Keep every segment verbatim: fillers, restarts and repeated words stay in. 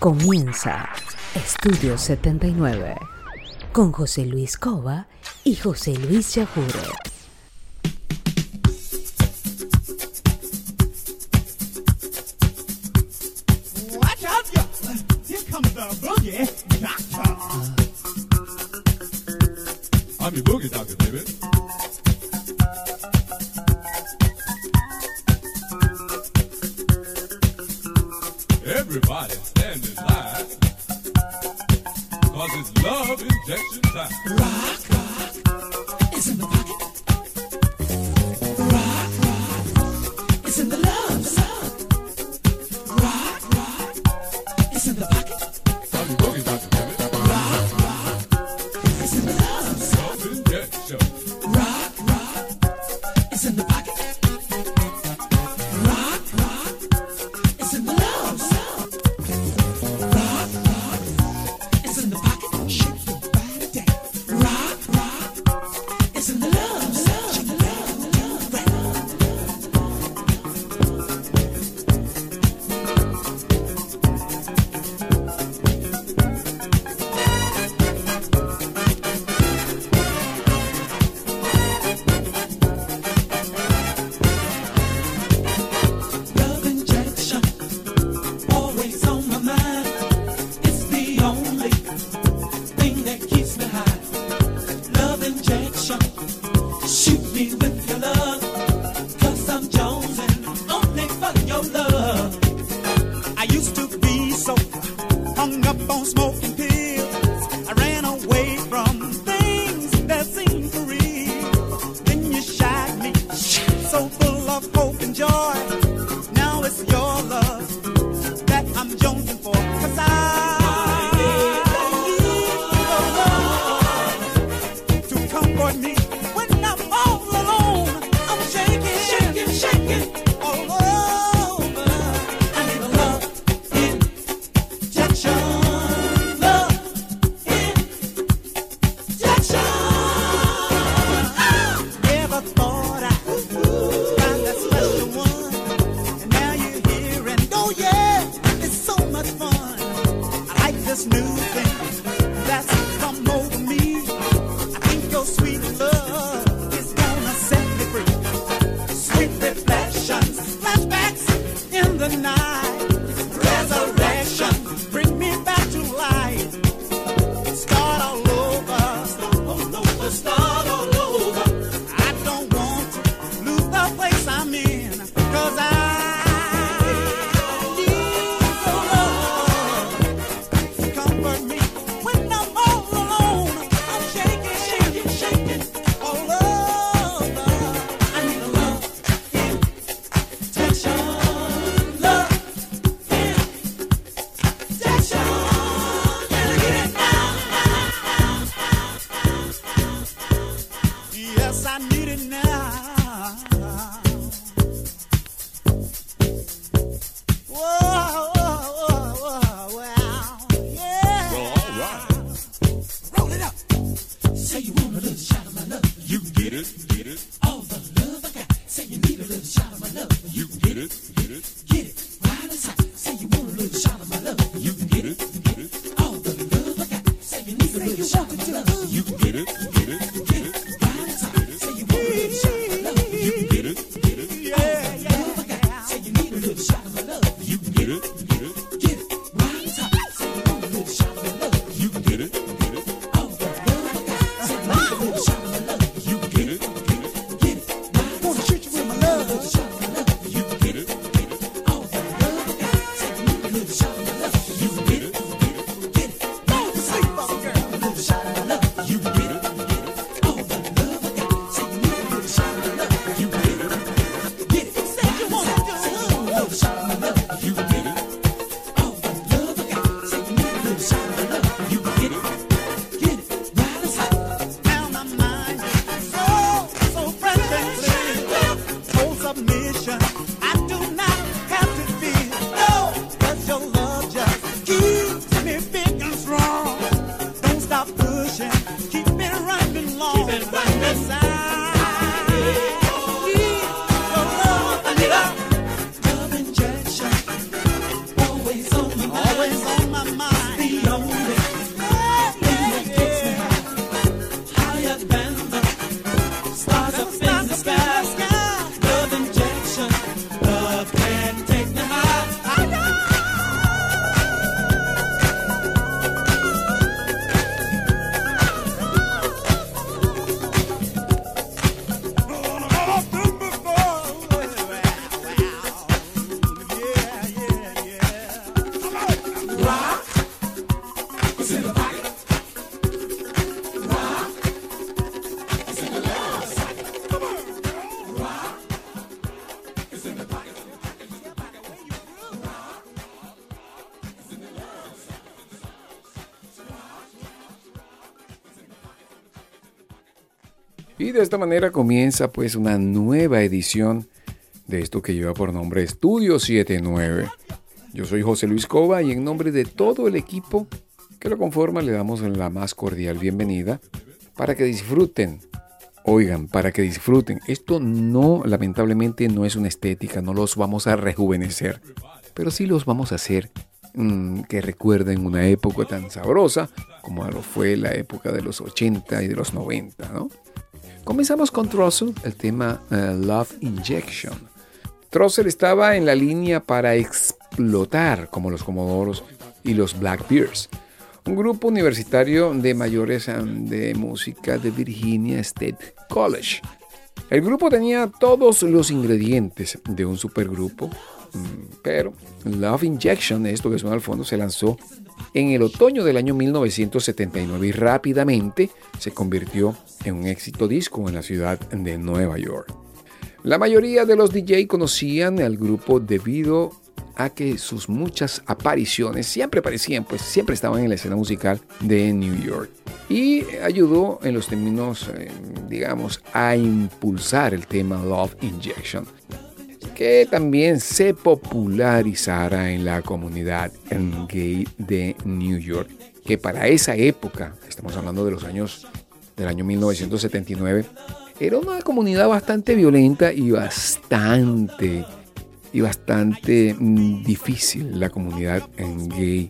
Comienza Estudio setenta y nueve con José Luis Cova y José Luis Yajure. Watch out, yo! Here comes the boogie doctor. I'm your boogie doctor, baby. Everybody stand in line, cause it's love injection time. Rock, rock, it's in the pocket. Rock, rock, it's in the love, love. Rock, rock, it's in the pocket. I'm your boogie doctor, baby. Rock, rock, it's in the love, Love injection. rock, rock, it's in the pocket. Rock, rock, it's in the love, love. Rock, rock, it's in the pocket. Shake your body down. Rock, rock, it's in the love, love, love, love. Love injection, always on my mind. It's the only thing that keeps me high. Love injection, shoot me with your love, cause I'm jonesing only for your love. I used to be so hung up on smoking pills. I ran away from things that seemed for real. Then you shot me, so full of hope and joy. Now it's your love that I'm jonesing for, cause I need your love to comfort me when I'm all alone. I'm shaking, shaking, shaking all over. I need a love injection, love injection. Never thought I'd find that special one, and now you're here, and oh yeah, it's so much fun. I like this new thing that's come over me. I think your sweet love is gonna set me free. Sweet reflections, flashbacks in the night, resurrection, bring me back to life. Start all over, start all over, start all over. I don't want to lose the place I'm in, cause I need your love to comfort me Y de esta manera comienza pues una nueva edición de esto que lleva por nombre Estudio setenta y nueve. Yo soy José Luis Cova y en nombre de todo el equipo que lo conforma le damos la más cordial bienvenida para que disfruten. Oigan, para que disfruten. Esto no, lamentablemente, no es una estética, no los vamos a rejuvenecer, pero sí los vamos a hacer mmm, que recuerden una época tan sabrosa como lo fue la época de los ochenta y de los noventa, ¿no? Comenzamos con Trussell, el tema uh, Love Injection. Trussell estaba en la línea para explotar como los Comodoros y los Blackbears, un grupo universitario de mayores um, de música de Virginia State College. El grupo tenía todos los ingredientes de un supergrupo, pero Love Injection, esto que suena al fondo, se lanzó en el otoño del año mil novecientos setenta y nueve y rápidamente se convirtió en un éxito disco en la ciudad de Nueva York. La mayoría de los D J conocían al grupo debido a que sus muchas apariciones siempre aparecían, pues siempre estaban en la escena musical de New York. Y ayudó en los términos, eh, digamos, a impulsar el tema Love Injection, que también se popularizara en la comunidad gay de New York, que para esa época, estamos hablando de los años del año mil novecientos setenta y nueve, era una comunidad bastante violenta y bastante y bastante mm, difícil, la comunidad gay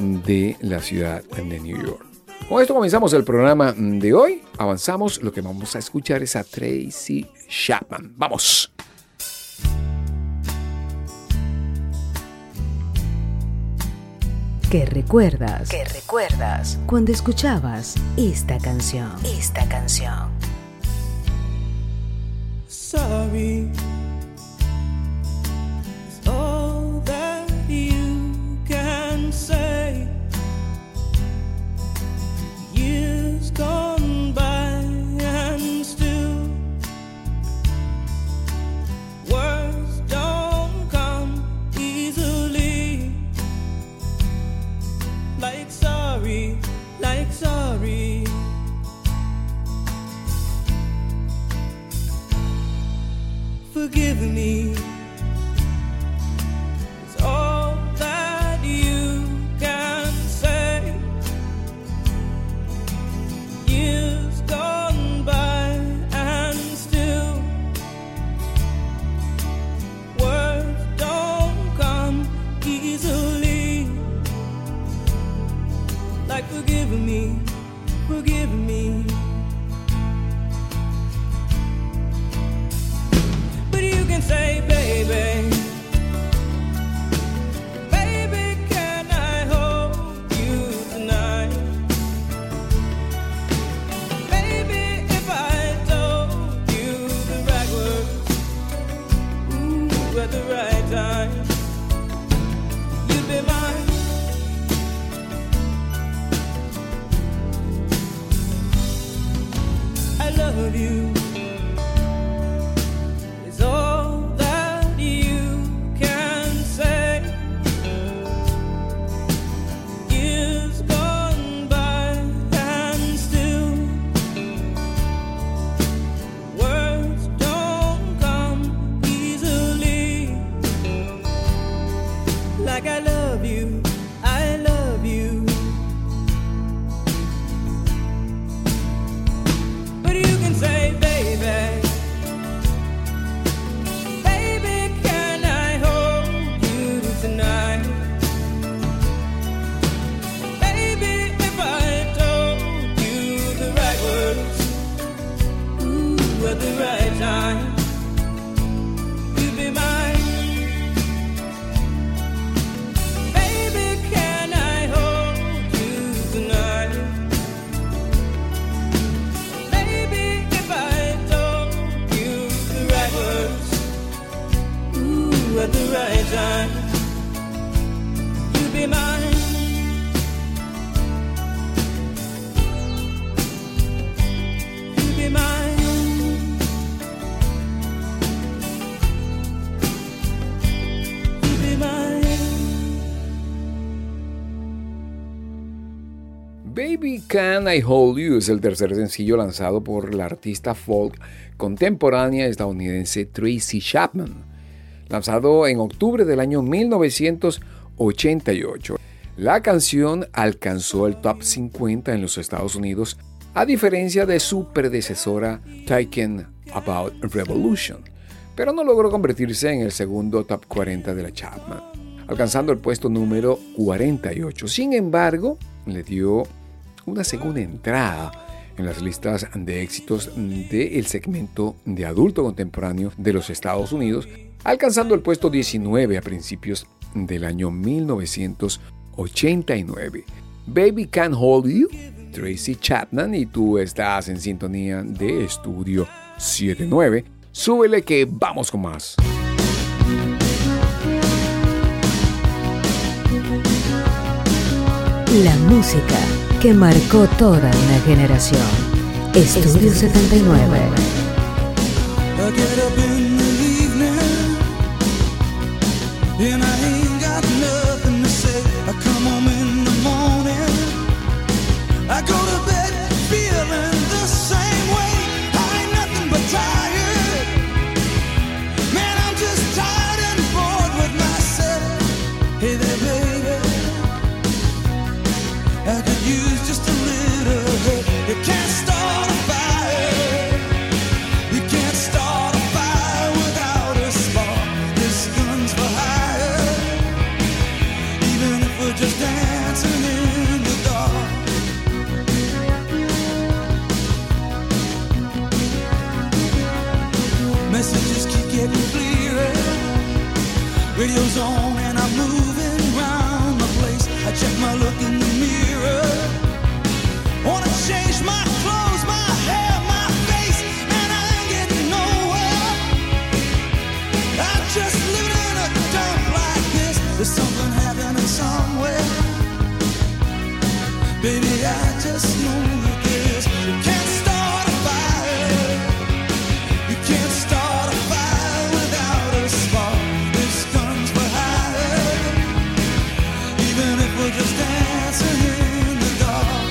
de la ciudad de New York. Con esto comenzamos el programa de hoy. Avanzamos, lo que vamos a escuchar es a Tracy Chapman. ¡Vamos! ¿Qué recuerdas? ¿Qué recuerdas? Cuando escuchabas esta canción. Esta canción. Sorry is all that you can say. Years gone by and still words don't come easily. Like sorry, like sorry. Forgive me. It's all that you can say. Years gone by and still words don't come easily. Like forgive me, forgive me. But you can say, baby, baby, can I hold you tonight? Baby, if I told you the right words, ooh, at the right time, you'd be mine. Baby Can I Hold You es el tercer sencillo lanzado por la artista folk contemporánea estadounidense Tracy Chapman, lanzado en octubre del año mil novecientos ochenta y ocho. La canción alcanzó el top cincuenta en los Estados Unidos, a diferencia de su predecesora Talking About Revolution, pero no logró convertirse en el segundo top cuarenta de la Chapman, alcanzando el puesto número cuarenta y ocho. Sin embargo, le dio una segunda entrada en las listas de éxitos del segmento de adulto contemporáneo de los Estados Unidos, alcanzando el puesto diecinueve a principios del año mil novecientos ochenta y nueve. Baby Can't Hold You, Tracy Chapman, y tú estás en sintonía de Estudio setenta y nueve. Súbele que vamos con más. La música que marcó toda una generación. Estudio setenta y nueve. I get up in the evening and I ain't got nothing to say. I come home in the morning, I go to bed feeling the same way. I ain't nothing but tired. Man, I'm just tired and bored with myself. Hey there, baby, I could use just a little help. You can't start a fire. You can't start a fire without a spark. This gun's for hire. Even if we're just dancing in the dark. Messages keep getting clearer. Radio's on and I'm moving around the place. I check my look in the mirror. Wanna change my clothes, my hair, my face, and I ain't getting nowhere. I'm just living in a dump like this. There's something happening somewhere. Baby, I just know that this. You can't start a fire. You can't start a fire without a spark. This gun's for hire. Even if we're just dancing in the dark.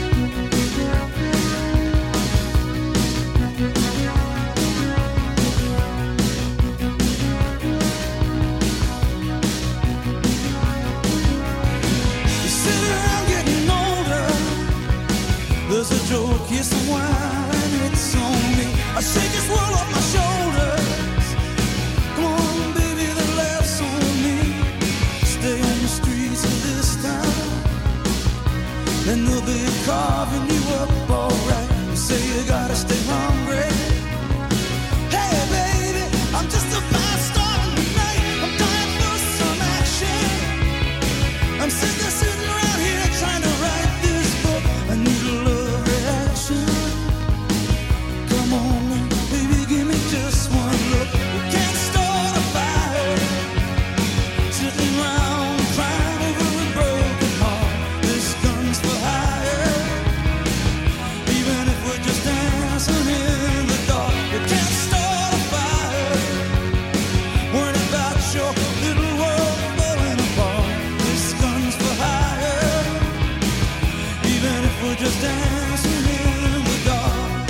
You sit around getting older. There's a joke, here's some wine, it's on me. I shake this world off my shoulders. Come on, baby, the laughs on me. Stay on the streets of this town, and they'll be carving you up alright. You say you gotta stay hungry. Hey, baby, I'm just a fast star tonight. I'm dying for some action. I'm sitting there, sitting around here trying to write this book. I need a love reaction. Come on, baby, give me just one look. You can't start a fire sitting around crying over a broken heart. This gun's for hire. Even if we're just dancing in the dark, you can't start a fire. Worrying about your little world falling apart. This gun's for hire. Even if we're just dancing in the dark.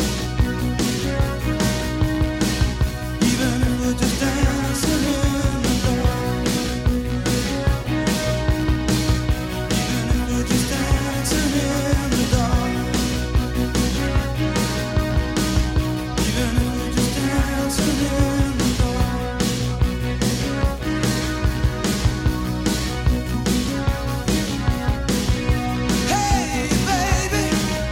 Even if we're just dancing in the dark. Even if we're just dancing in the dark. Even if we're just dancing in the dark. Hey, baby.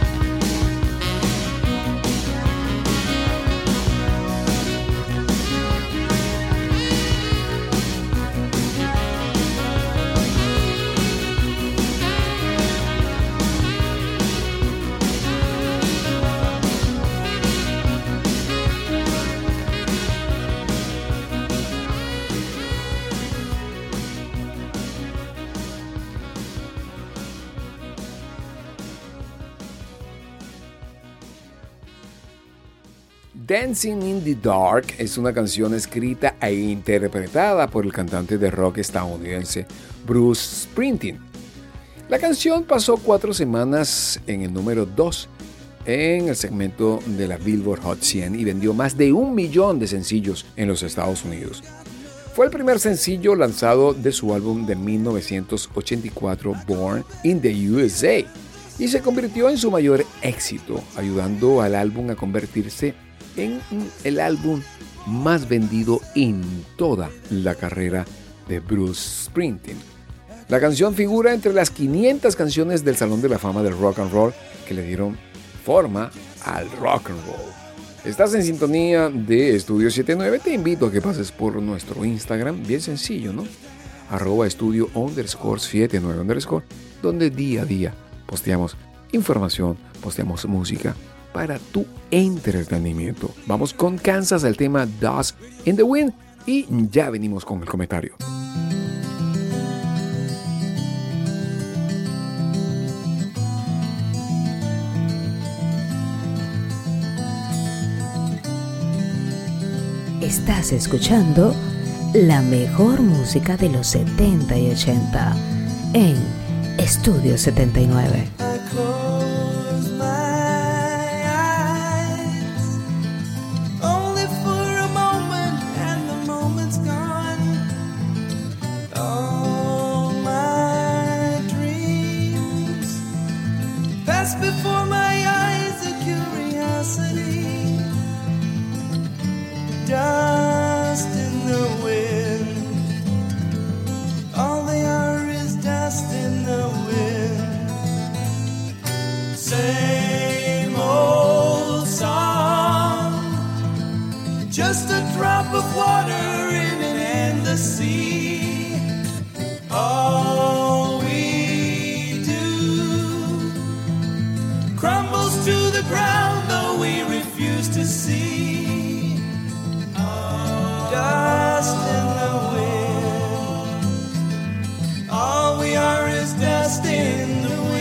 Dancing in the Dark es una canción escrita e interpretada por el cantante de rock estadounidense Bruce Springsteen. La canción pasó cuatro semanas en el número dos en el segmento de la Billboard Hot cien y vendió más de un millón de sencillos en los Estados Unidos. Fue el primer sencillo lanzado de su álbum de mil novecientos ochenta y cuatro, Born in the U S A, y se convirtió en su mayor éxito, ayudando al álbum a convertirse en el álbum más vendido en toda la carrera de Bruce Springsteen. La canción figura entre las quinientas canciones del Salón de la Fama del Rock and Roll que le dieron forma al rock and roll. Estás en sintonía de Estudio setenta y nueve. Te invito a que pases por nuestro Instagram, bien sencillo, ¿no? Arroba estudio underscore setenta y nueve underscore, donde día a día posteamos información, posteamos música para tu entretenimiento. Vamos con Kansas, el tema Dust in the Wind, y ya venimos con el comentario. Estás escuchando la mejor música de los setenta y ochenta en Estudio setenta y nueve. Before my eyes, a curiosity, dust in the wind. All they are is dust in the wind. Same old song, just a drop of water in an endless sea. All we do crumbles to the ground, though we refuse to see. Dust in the wind. All we are is dust in the wind.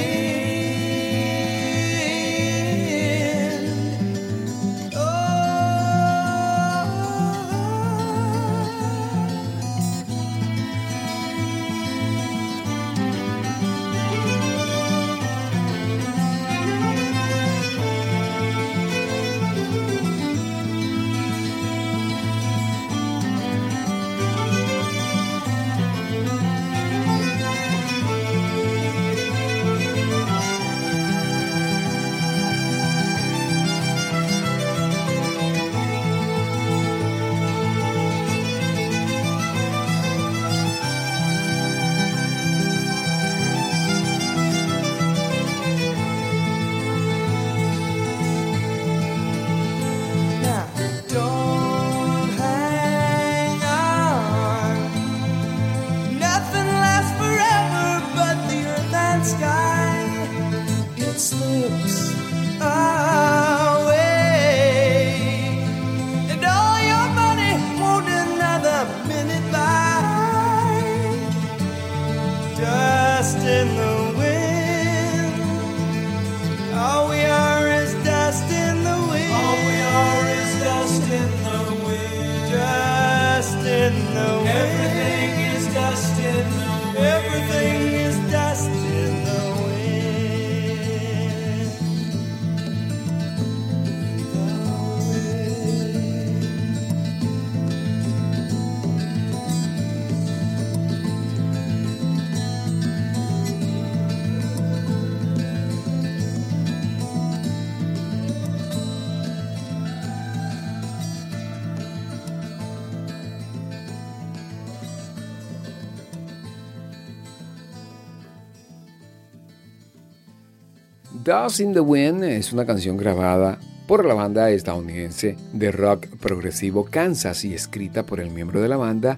Dust in the Wind es una canción grabada por la banda estadounidense de rock progresivo Kansas y escrita por el miembro de la banda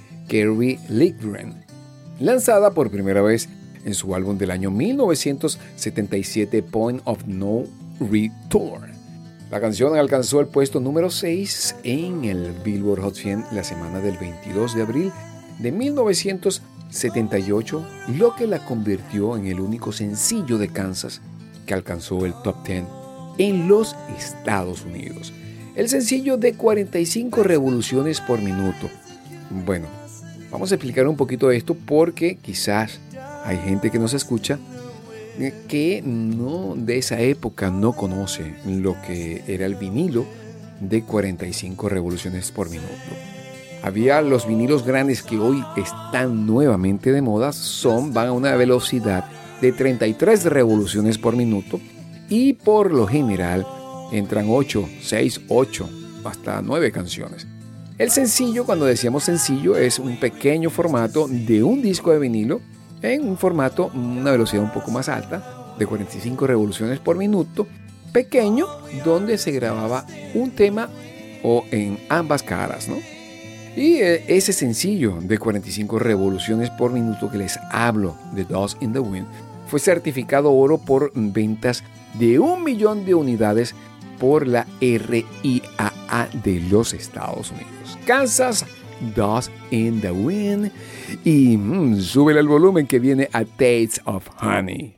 Kerry Livgren, lanzada por primera vez en su álbum del año mil novecientos setenta y siete, Point of No Return. La canción alcanzó el puesto número seis en el Billboard Hot cien la semana del veintidós de abril de mil novecientos setenta y ocho, lo que la convirtió en el único sencillo de Kansas que alcanzó el top diez en los Estados Unidos. El sencillo de cuarenta y cinco revoluciones por minuto. Bueno, vamos a explicar un poquito esto porque quizás hay gente que nos escucha que no, de esa época no conoce lo que era el vinilo de cuarenta y cinco revoluciones por minuto. Había los vinilos grandes que hoy están nuevamente de moda, son, van a una velocidad de treinta y tres revoluciones por minuto y por lo general entran ocho, seis, ocho, hasta nueve canciones. El sencillo, cuando decíamos sencillo, es un pequeño formato de un disco de vinilo en un formato, una velocidad un poco más alta, de cuarenta y cinco revoluciones por minuto, pequeño, donde se grababa un tema o en ambas caras, ¿no? Y ese sencillo de cuarenta y cinco revoluciones por minuto que les hablo, de Dust in the Wind, fue certificado oro por ventas de un millón de unidades por la R I A A de los Estados Unidos. Kansas, Dust in the Wind, y mmm, súbele el volumen que viene A Taste of Honey.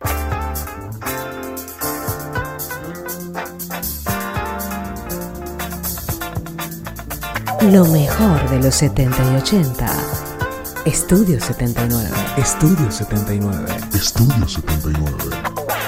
Lo mejor de los setenta y ochenta. Estudio setenta y nueve. Estudio setenta y nueve. Estudio setenta y nueve.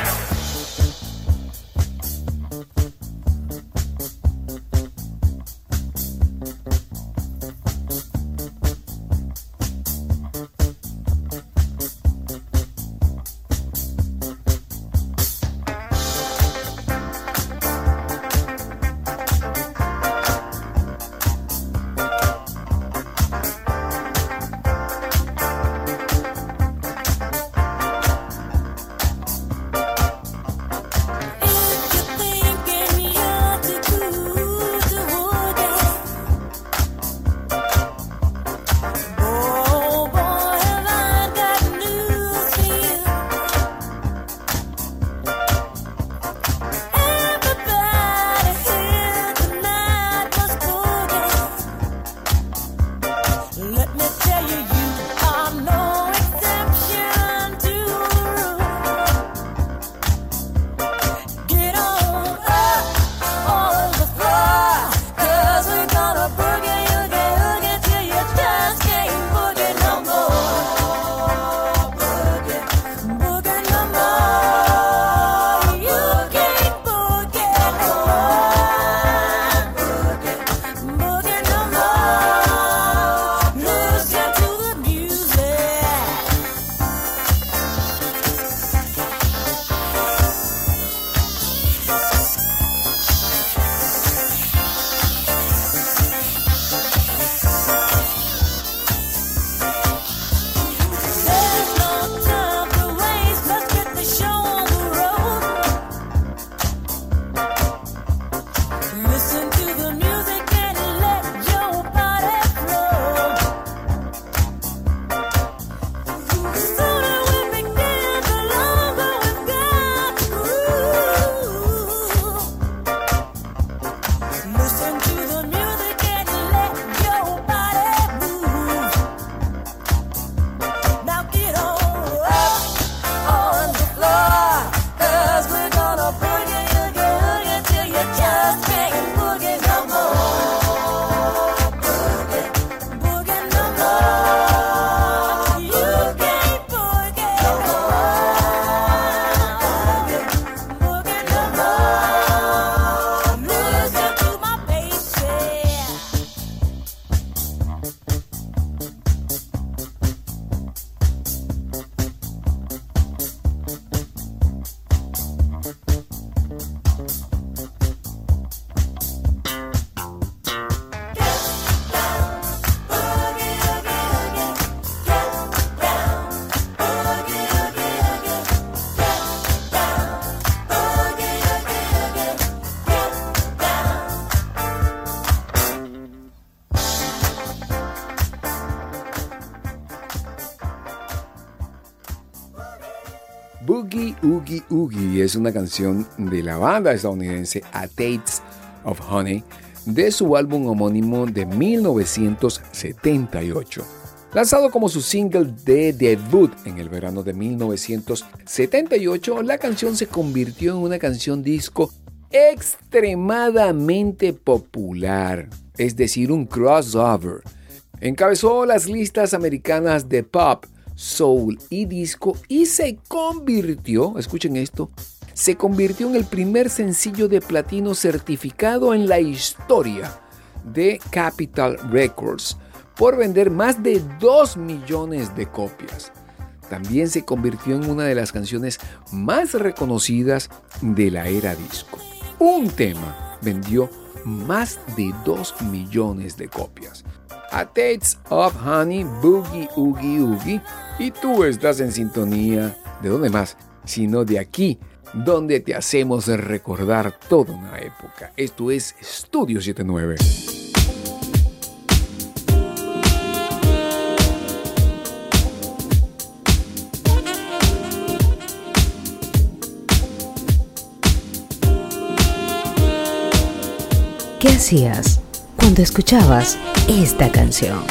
Boogie Oogie Oogie es una canción de la banda estadounidense A Taste of Honey de su álbum homónimo de mil novecientos setenta y ocho. Lanzado como su single de debut en el verano de mil novecientos setenta y ocho, la canción se convirtió en una canción disco extremadamente popular, es decir, un crossover. Encabezó las listas americanas de pop, soul y disco y se convirtió, escuchen esto, se convirtió en el primer sencillo de platino certificado en la historia de Capitol Records por vender más de dos millones de copias. También se convirtió en una de las canciones más reconocidas de la era disco. Un tema vendió más de dos millones de copias. A Taste of Honey, Boogie Oogie Oogie, y tú estás en sintonía de dónde más, sino de aquí, donde te hacemos recordar toda una época. Esto es Estudio setenta y nueve. ¿Qué hacías cuando escuchabas esta canción?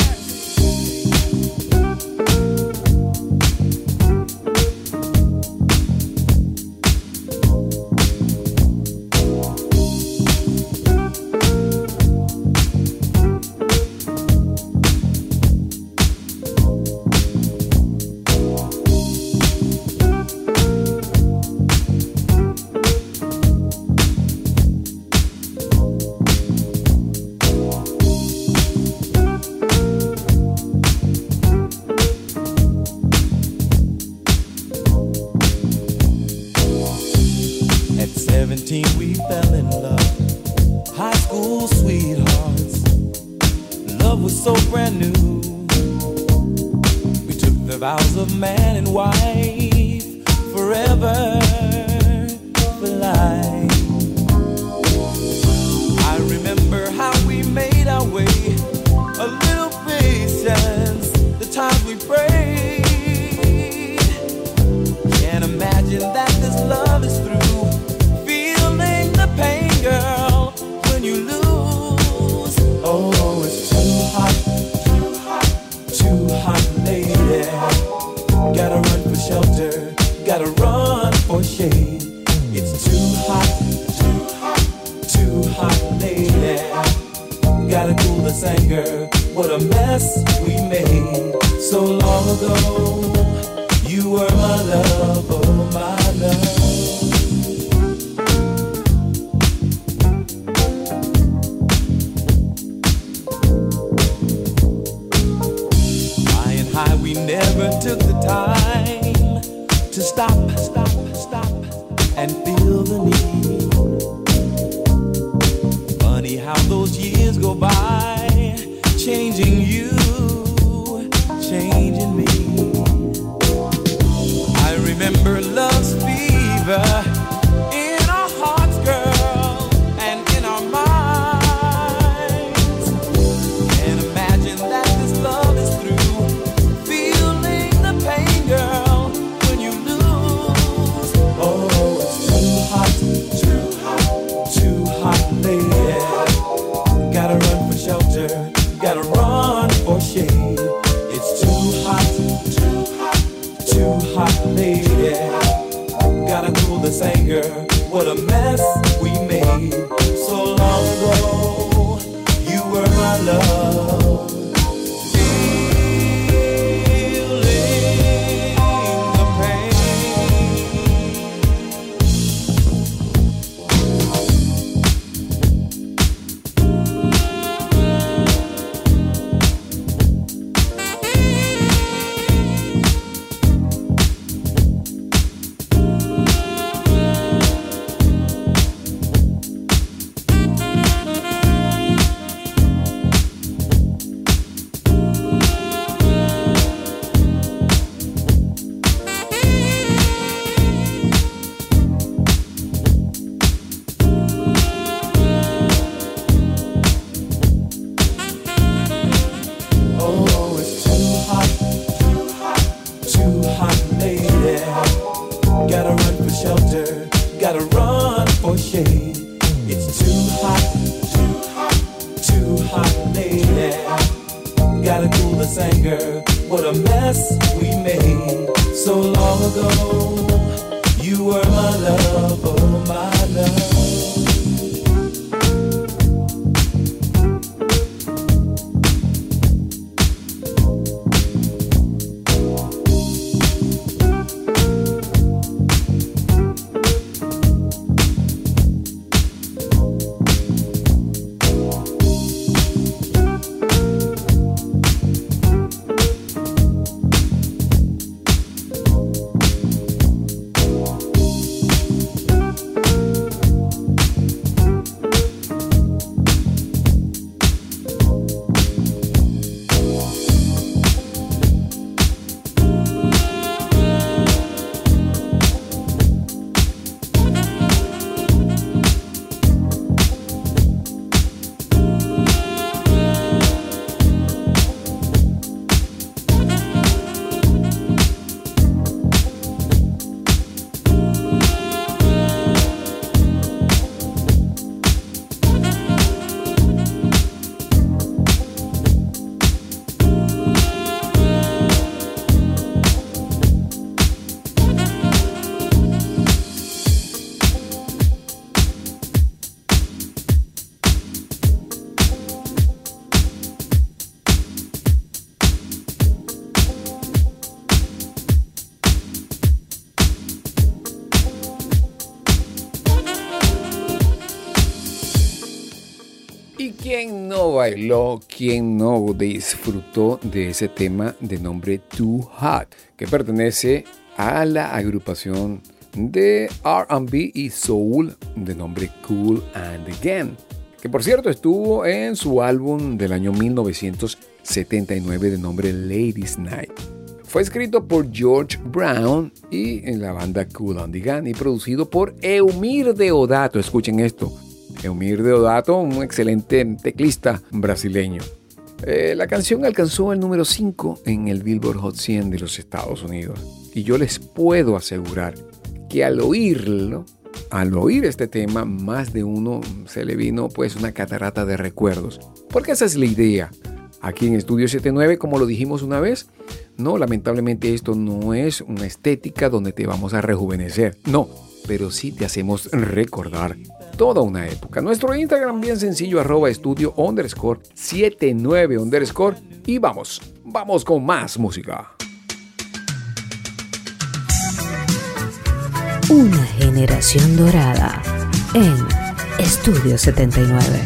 ¿Quién no bailó, quién no disfrutó de ese tema de nombre Too Hot, que pertenece a la agrupación de R and B y Soul de nombre Kool and the Gang, que por cierto estuvo en su álbum del año mil novecientos setenta y nueve de nombre Ladies Night. Fue escrito por George Brown y en la banda Kool and the Gang y producido por Eumir Deodato. Escuchen esto. Eumir Deodato, un excelente teclista brasileño. Eh, la canción alcanzó el número cinco en el Billboard Hot cien de los Estados Unidos. Y yo les puedo asegurar que al oírlo, al oír este tema, más de uno se le vino pues una catarata de recuerdos. Porque esa es la idea. Aquí en Estudio setenta y nueve, como lo dijimos una vez, no, lamentablemente esto no es una estética donde te vamos a rejuvenecer. No, pero sí te hacemos recordar toda una época. Nuestro Instagram bien sencillo, arroba estudio underscore setenta y nueve underscore. Y vamos, vamos con más música. Una generación dorada en Estudio setenta y nueve.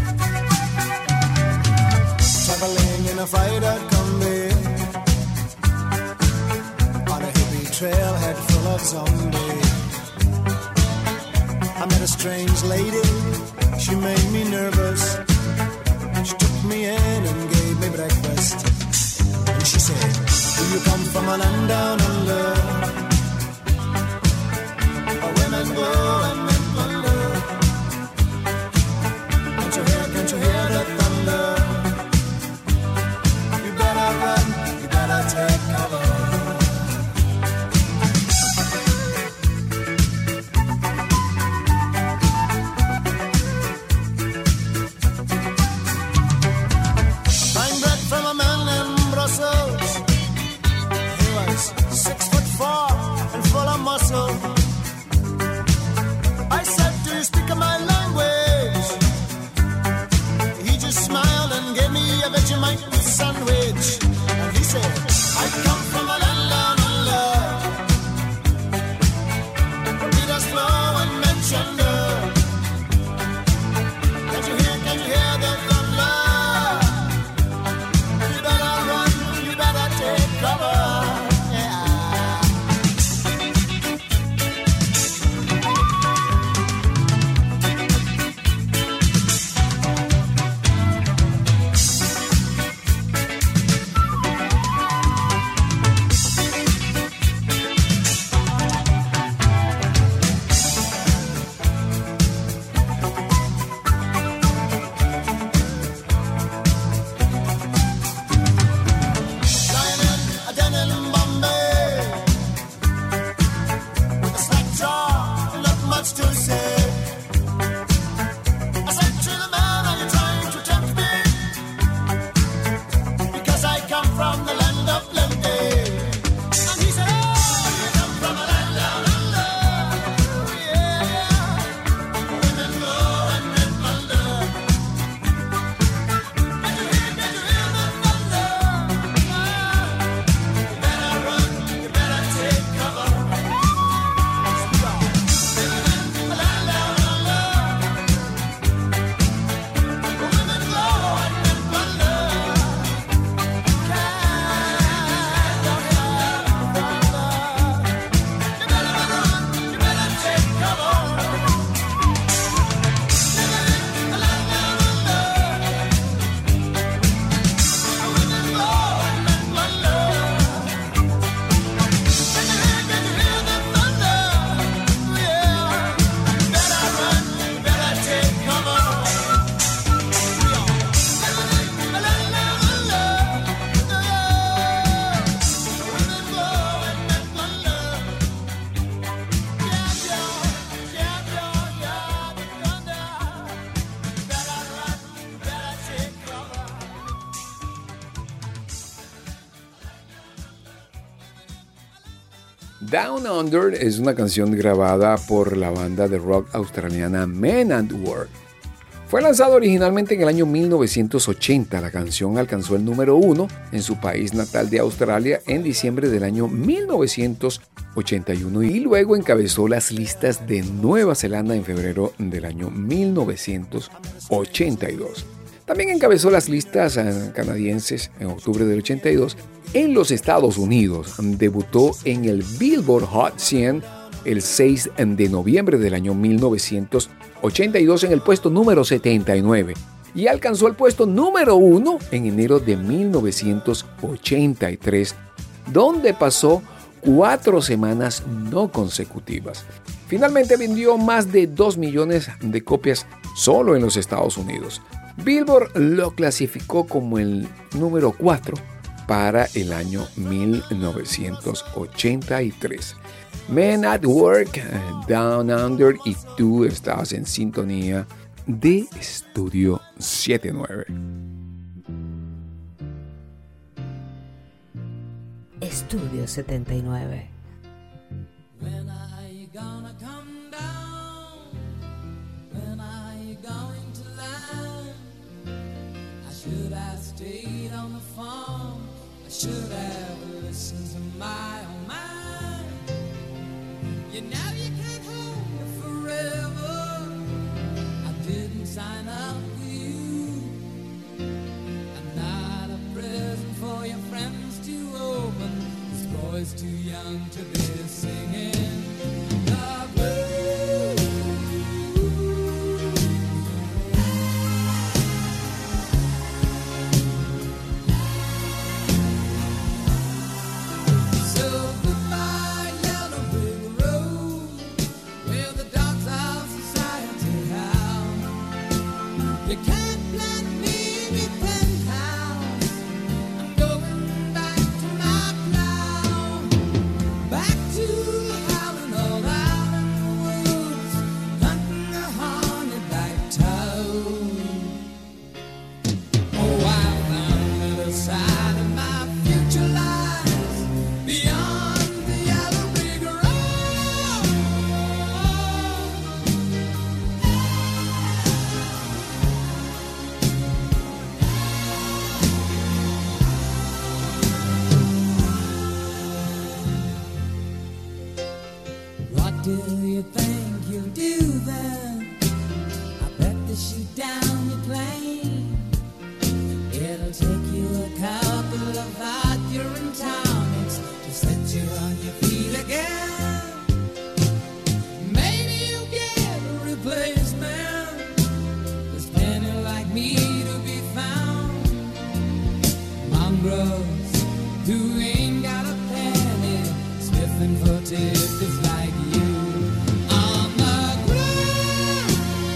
Traveling in a freighter combi on a hippie trailhead full of zombies. I met a strange lady, she made me nervous. She took me in and gave me breakfast. And she said, do you come from a land down under? Where women go and men plunder. Can't you hear, can't you hear the thunder? You better run, you better take cover. Six foot four and full of muscle. I said, do you speak my language? He just smiled and gave me a Vegemite sandwich. And he said, I come from a land down under. Peter's flow and Manchester. Can't you hear, can you hear the thunder? You better run, you better take cover. Down Under es una canción grabada por la banda de rock australiana Men and World. Fue lanzado originalmente en el año mil novecientos ochenta. La canción alcanzó el número uno en su país natal de Australia en diciembre del año mil novecientos ochenta y uno y luego encabezó las listas de Nueva Zelanda en febrero del año mil novecientos ochenta y dos. También encabezó las listas canadienses en octubre del ochenta y dos. En los Estados Unidos debutó en el Billboard Hot cien el seis de noviembre del año mil novecientos ochenta y dos en el puesto número setenta y nueve y alcanzó el puesto número uno en enero de mil novecientos ochenta y tres, donde pasó cuatro semanas no consecutivas. Finalmente vendió más de dos millones de copias solo en los Estados Unidos. Billboard lo clasificó como el número cuatro para el año mil novecientos ochenta y tres. Men at Work, Down Under, y tú estás en sintonía de Estudio setenta y nueve. Estudio setenta y nueve. When are you gonna come down? When are you going to land? I should have stayed on the phone. I should have listened to my own mind. You know you can't hold me forever. I didn't sign up for you. I'm not a present for your friends to open. This boy's too young to be singing the blues. So goodbye, yellow brick road, where the dogs of society howl. You can't plant me in your penthouse. I'm going back to my plow, back to the howling old out in the woods, hunting the haunted back town. Oh, I found the other side of my future lies beyond the yellow brick road. What do you think you'll do then? I bet they shoot down your plane. It'll take you a couple of hot urine tonics to set you on your feet again. Maybe you'll get a replacement. There's plenty like me to be found. Mongrels who ain't got a penny, sniffing for tickets like you. On the ground.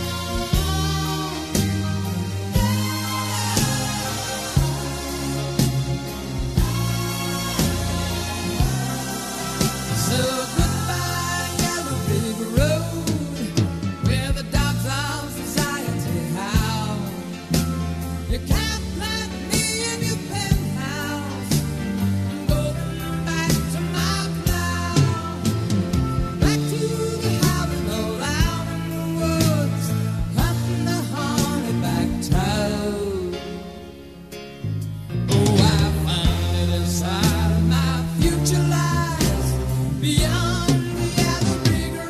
So goodbye, yellow brick road, where the dogs of society howl. You can't plant me in your penthouse. I'm going back to my plow, back to the howling old out in the woods, hunting the haunted back town. Oh, I found it inside of my future lies beyond the yellow brick road.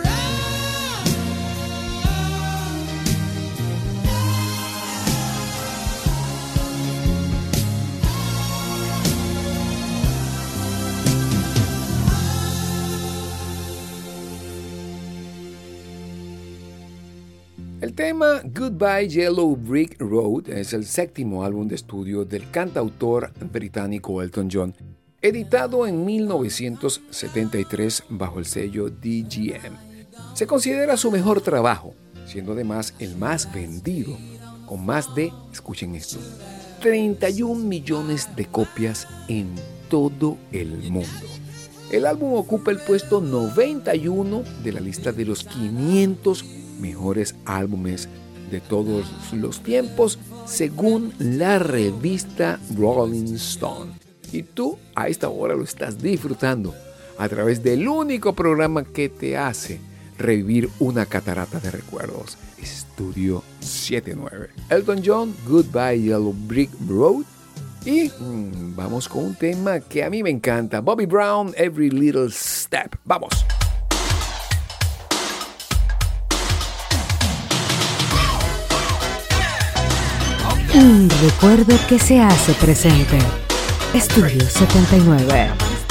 El tema Goodbye Yellow Brick Road es el séptimo álbum de estudio del cantautor británico Elton John, editado en mil novecientos setenta y tres bajo el sello D G M. Se considera su mejor trabajo, siendo además el más vendido, con más de, escuchen esto, treinta y un millones de copias en todo el mundo. El álbum ocupa el puesto noventa y uno de la lista de los quinientos mejores álbumes de todos los tiempos, según la revista Rolling Stone. Y tú a esta hora lo estás disfrutando a través del único programa que te hace revivir una catarata de recuerdos, Estudio setenta y nueve. Elton John, Goodbye Yellow Brick Road. Y mmm, vamos con un tema que a mí me encanta, Bobby Brown, Every Little Step. ¡Vamos! Okay. Un recuerdo que se hace presente. Estudio setenta y nueve.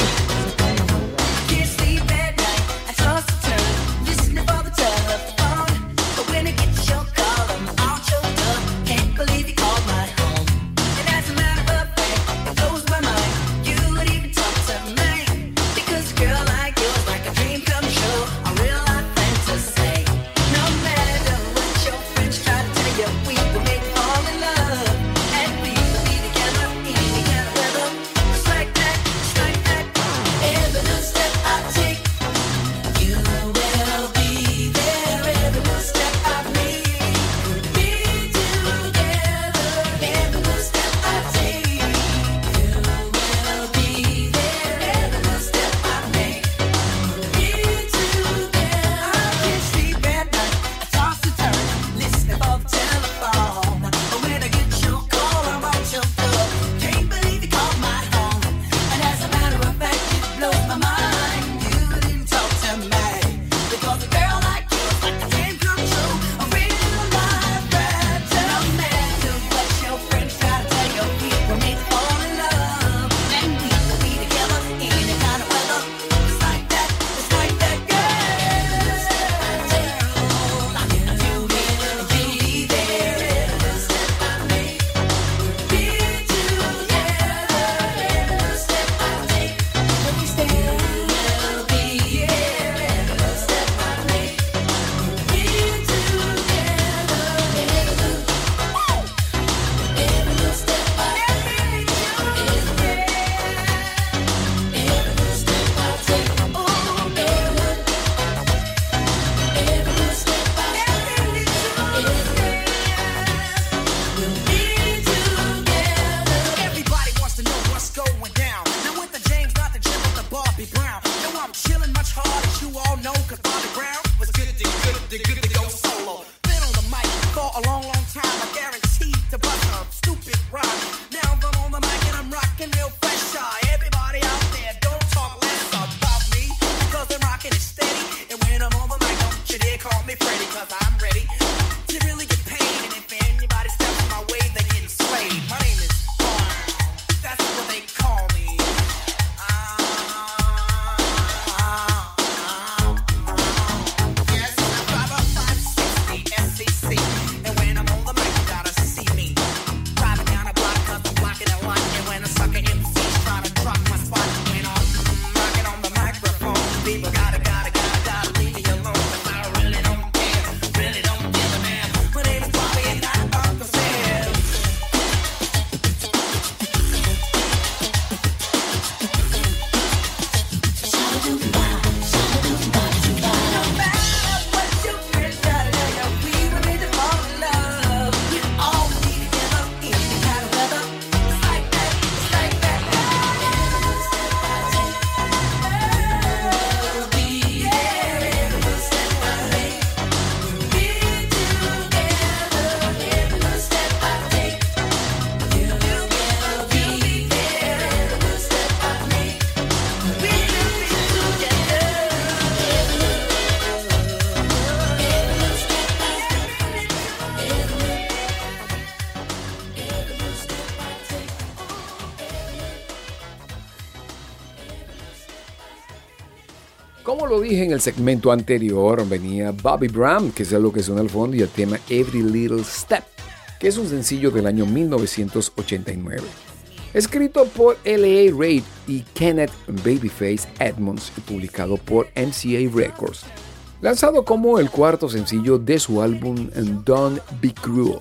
Como lo dije en el segmento anterior, venía Bobby Brown, que es lo que suena al fondo, y el tema Every Little Step, que es un sencillo del año mil novecientos ochenta y nueve. Escrito por L A Reid y Kenneth Babyface Edmonds y publicado por M C A Records. Lanzado como el cuarto sencillo de su álbum Don't Be Cruel.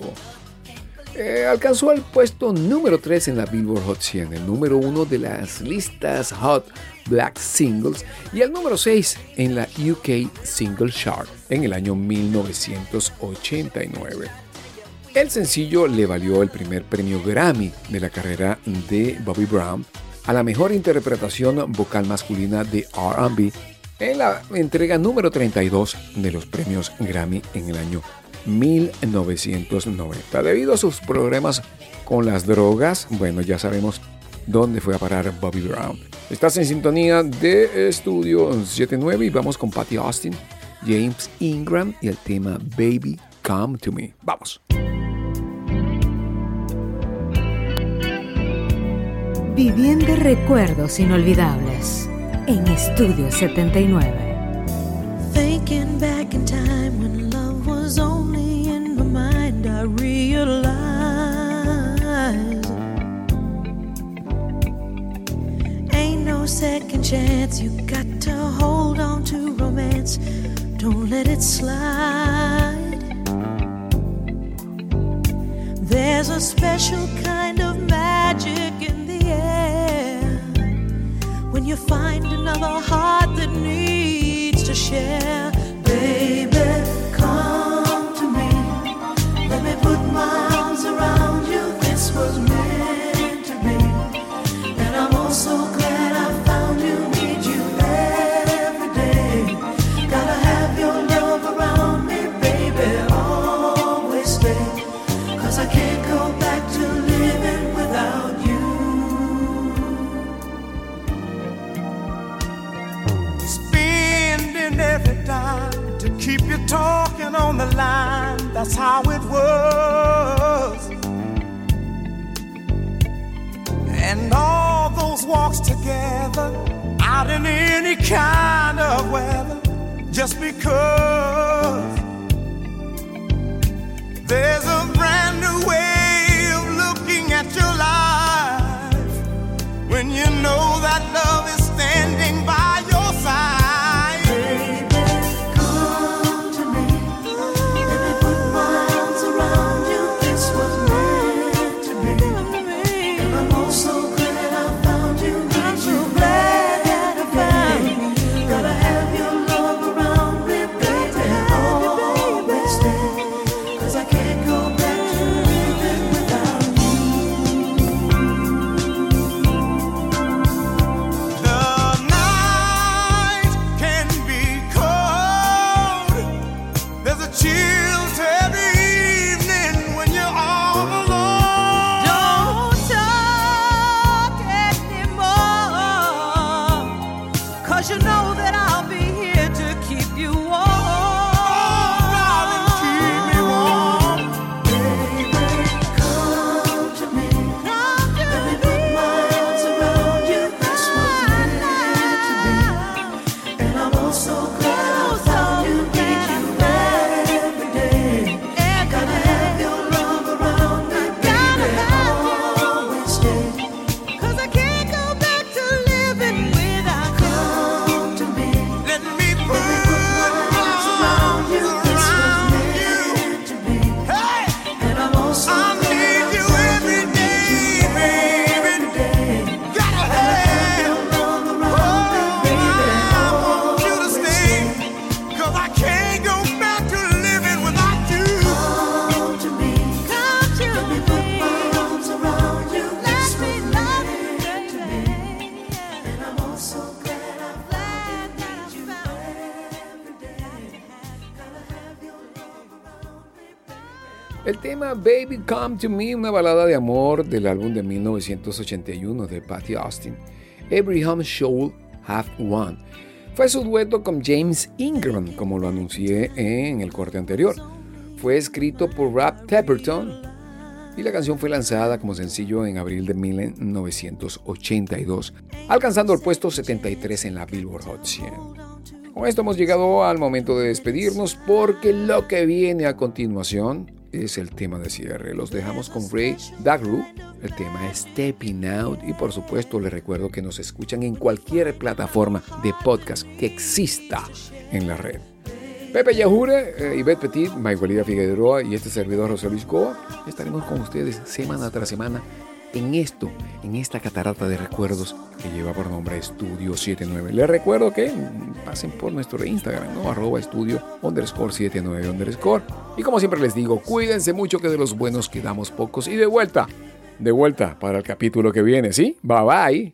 Eh, alcanzó el puesto número tres en la Billboard Hot cien, el número uno de las listas Hot Black Singles y el número seis en la U K Single Chart en el año mil novecientos ochenta y nueve. El sencillo le valió el primer premio Grammy de la carrera de Bobby Brown a la mejor interpretación vocal masculina de R and B en la entrega número treinta y dos de los premios Grammy en el año mil novecientos noventa. Debido a sus problemas con las drogas, bueno, ya sabemos dónde fue a parar Bobby Brown. Estás en sintonía de Estudio setenta y nueve y vamos con Patti Austin, James Ingram y el tema Baby Come to Me. Vamos. Viviendo recuerdos inolvidables en Estudio setenta y nueve. Thinking back in time when love was only in my mind, I realized ain't no second chance. You got to hold on to romance. Don't let it slide. There's a special kind of magic in the air when you find another heart that needs to share. Baby, come to me. Let me put my arms around you. This was meant to be. And I'm also glad I found you. Need you every day. Gotta have your love around me, baby. Always stay. Cause I can't go back to living without you. Spending every dime to keep you talking on the line. That's how it was. And all those walks together out in any kind of weather. Just because there's a brand new way of looking at your life when you know that love is standing by your side. Baby, come to me. Let me put my arms around you. This was meant to be. And I'm also glad I found you. Need you every day. Gotta have your love around me, baby. Always stay. Cause I can't go back to living without you. The night can be cold. There's a chill to every evening when you're all alone. Don't talk anymore. Cause you know that I'll be here to keep you warm. Darling, keep me warm. Baby, come to me. Let me put my arms around you. This was meant to be. And I'm also glad I found you. Need you every day. Gotta have your love around me, baby. Always stay. Cause I can't go back to living without you. Come to me. Let me put Let me put my arms around you. This was meant to be. Hey, And I'm also I glad need you every day, baby. Gotta have your love around me, baby. I want you to stay, cause I can't go back to living without you. Come to me. Come to Let me put my arms around you. Let me love you, baby. And I'm also glad I found you. Need you every day. Gotta have your love around me, baby. El tema Baby Come to Me, una balada de amor del álbum de mil novecientos ochenta y uno de Patti Austin, Every Home Should Have One. Fue su dueto con James Ingram, como lo anuncié en el corte anterior. Fue escrito por Rap Temperton y la canción fue lanzada como sencillo en abril de mil novecientos ochenta y dos, alcanzando el puesto setenta y tres en la Billboard Hot cien. Con esto hemos llegado al momento de despedirnos porque lo que viene a continuación es el tema de cierre. Los dejamos con Ray Dalio, el tema es Stepping Out y por supuesto les recuerdo que nos escuchan en cualquier plataforma de podcast que exista en la red. Pepe Yajure, eh, Ivette Petit, Maiguelida Figueroa y este servidor José Luis Coba estaremos con ustedes semana tras semana en esto, en esta catarata de recuerdos que lleva por nombre Estudio setenta y nueve. Les recuerdo que pasen por nuestro Instagram, ¿no? Arroba estudio underscore setenta y nueve underscore. Y como siempre les digo, cuídense mucho que de los buenos quedamos pocos. Y de vuelta, de vuelta para el capítulo que viene, ¿sí? Bye bye.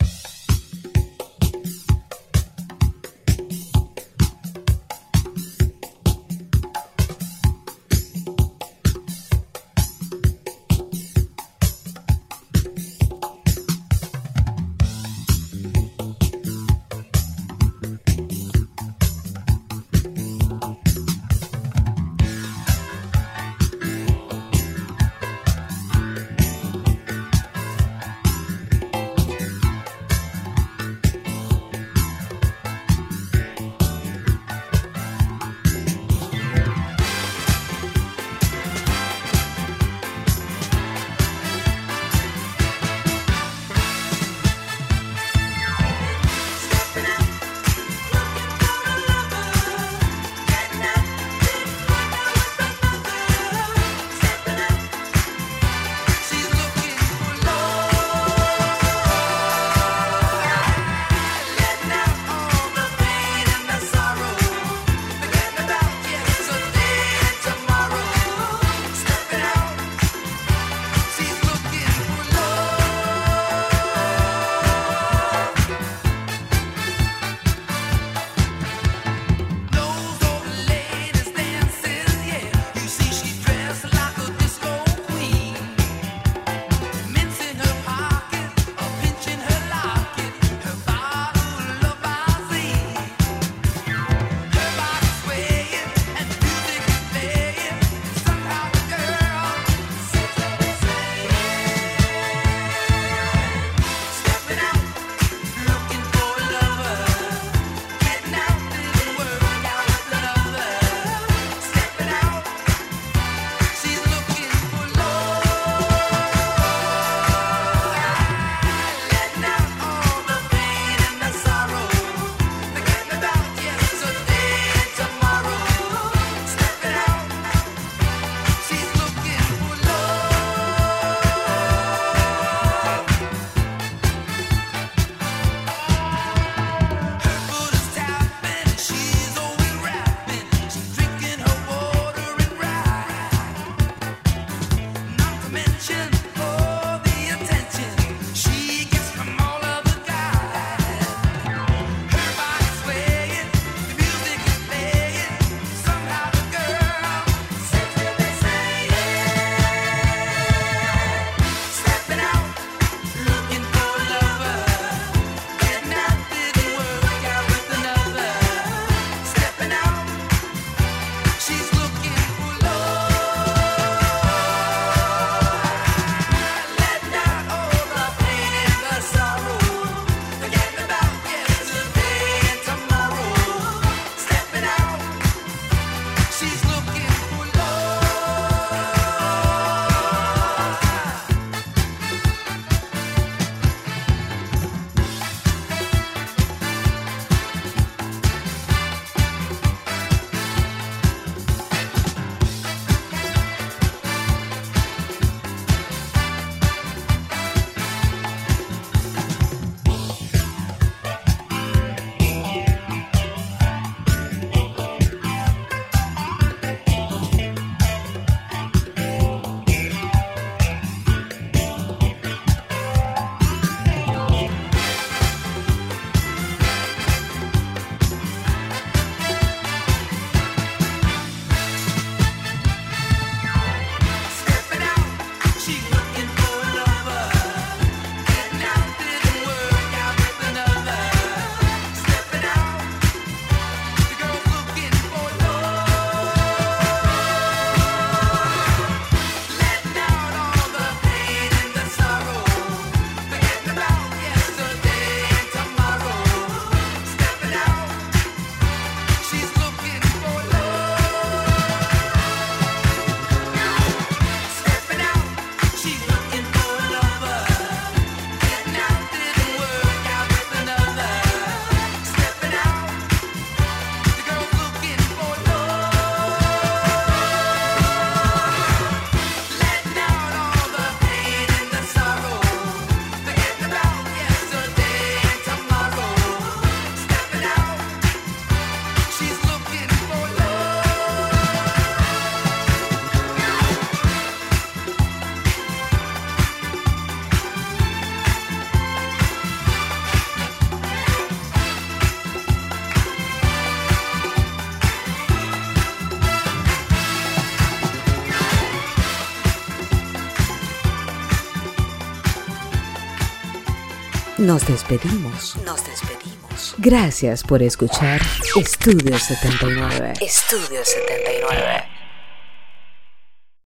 Nos despedimos. Nos despedimos. Gracias por escuchar Estudio setenta y nueve. Estudio setenta y nueve.